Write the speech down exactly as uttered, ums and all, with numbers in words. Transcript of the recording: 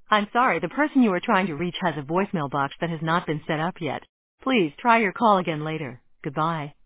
I'm sorry, the person you are trying to reach has a voicemail box that has not been set up yet. Please try your call again later. Goodbye.